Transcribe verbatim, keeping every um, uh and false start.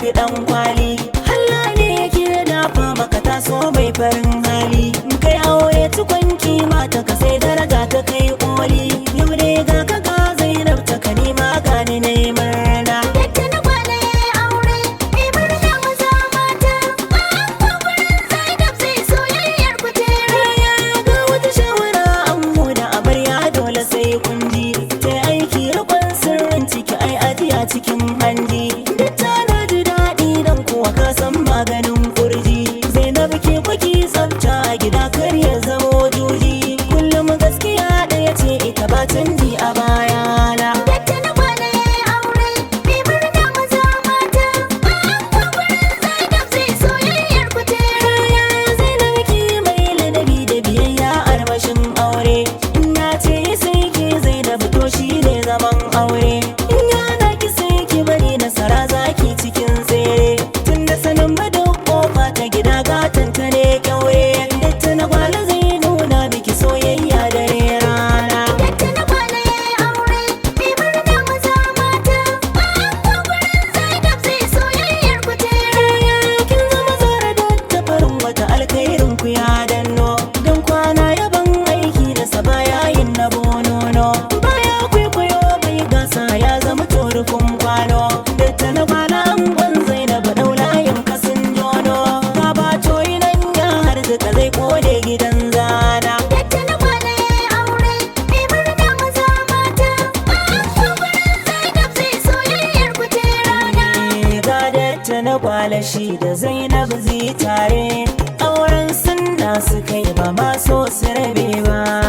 dan kwali. Allah ne yake dafa maka taso mai farin hali. Kai aure tukwanki mata ka sai daraja ta kai koli. Yau dai ga ka ga Zainab ta kalima gani na yi murna. Yadda na kwana ya aure, mai murna maza mata. Ba gurin Zainab zai soyayyar ku tera. Ga wata shawara an huda amarya dole sai kun ji. Ta aiki rikon sirrin ciki ai ajiya cikin hanji. Duk tana ji daɗi dan kuwa ka san maganin kurji. Zainab ke kwaki tsafta a gida kar ya zamo juji. Kullum gaskiya ɗaya ce ita ba canji a bayana. Yadda na kwana ya aure, mai murna maza mata. Ba gurin Zainab zai soyayyar ku tera. Zainab ki mai ladabi da biyayya armashin aure. In ya ce sai ki Zainab to shi ne zaman aure. In yana ki sai ki bari nasara zaki cikin tsere. Tun da sanin madau kofa ta gida gatan ta ne kyaure. Datta na gwala zai nuna miki soyayya dare rana. Yadda na kwana ya aure, mai murna maza mata. Ba gurin Zainab zai soyayyar ku tera. Kin zama zara datta farin wata alkhairin ku ya danno. Don kwana yaban aiki da saba yayin na bonono. Baya kwaikwayo bai gasa ya zama torufin kwano. Datta na kwana angon Zainab daulayin kasin jono. Baba toyi nan ya harzuka zai kode gidan zana. Yadda na kwana ya aure, mai murna maza mata. Ba gurin Zainab zai soyayyar ku tera. Ga datta na kwala shi da Zainab zai tare. Auren sunna su kai ba ma so su rabe ba.